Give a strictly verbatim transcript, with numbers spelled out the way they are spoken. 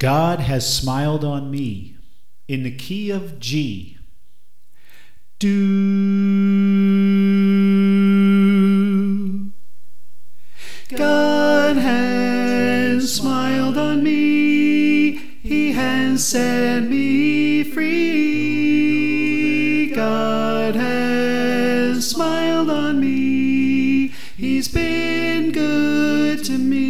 God has smiled on me in the key of G. Do. God has smiled on me, He has set me free. God has smiled on me, He's been good to me.